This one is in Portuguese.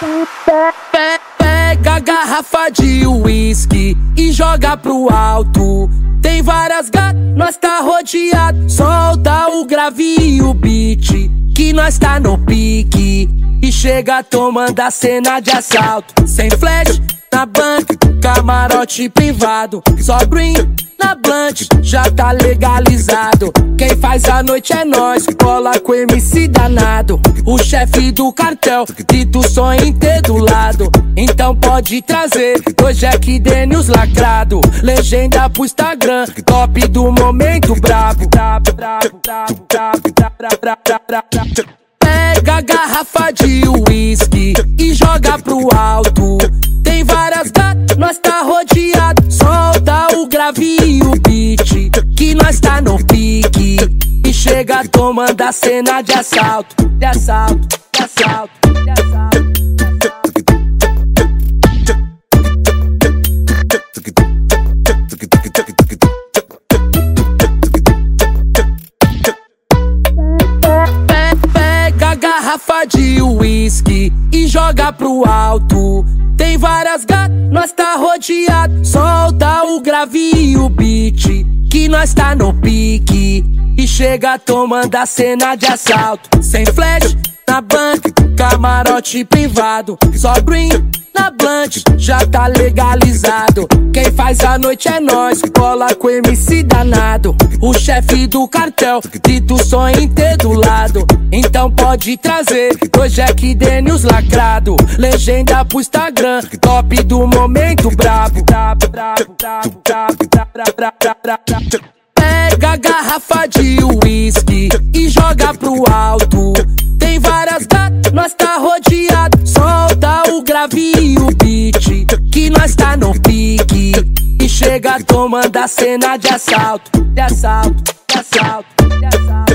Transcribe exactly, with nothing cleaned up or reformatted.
Pega a garrafa de uísque e joga pro alto. Tem várias gatas, nós tá rodeado. Solta o grave e o beat, que nós tá no pique. E chega tomando a cena de assalto. Sem flash na banca, camarote privado. Só green na blunt, já tá legalizado. Quem faz a noite é nós, cola com M C danado. O chefe do cartel, que tu sonha em ter do lado. Então pode trazer, hoje é que Dênios lacrado. Legenda pro Instagram, top do momento brabo. Brabo, brabo, brabo, brabo, brabo, brabo, brabo. Pega a garrafa de uísque e joga pro alto. Tem várias gatas, nós tá rodeado. Solta o grave e o beat, que nós tá no pique. E chega tomando a cena de assalto. De assalto, de assalto, de assalto. Pega a garrafa de uísque e joga pro alto. Tem várias gatas, nós tá rodeado. Solta o grave e o beat, que nós tá no pique. E chega tomando a cena de assalto. Sem flash na banca, camarote privado. Só green na blunt, já tá legalizado. Quem faz a noite é nós, cola com M C danado. O chefe do cartel, que tu sonha em ter do lado. Então pode trazer, hoje é que Dênios lacrado. Legenda pro Instagram, top do momento brabo. Brabo, brabo, brabo, brabo, brabo, brabo, brabo. Pega a garrafa de uísque e joga pro alto. Tem várias gatas, nós tá rodeado. Solta o grave e o beat, que nós tá no pique. E chega tomando a cena de assalto. De assalto, de assalto, de assalto.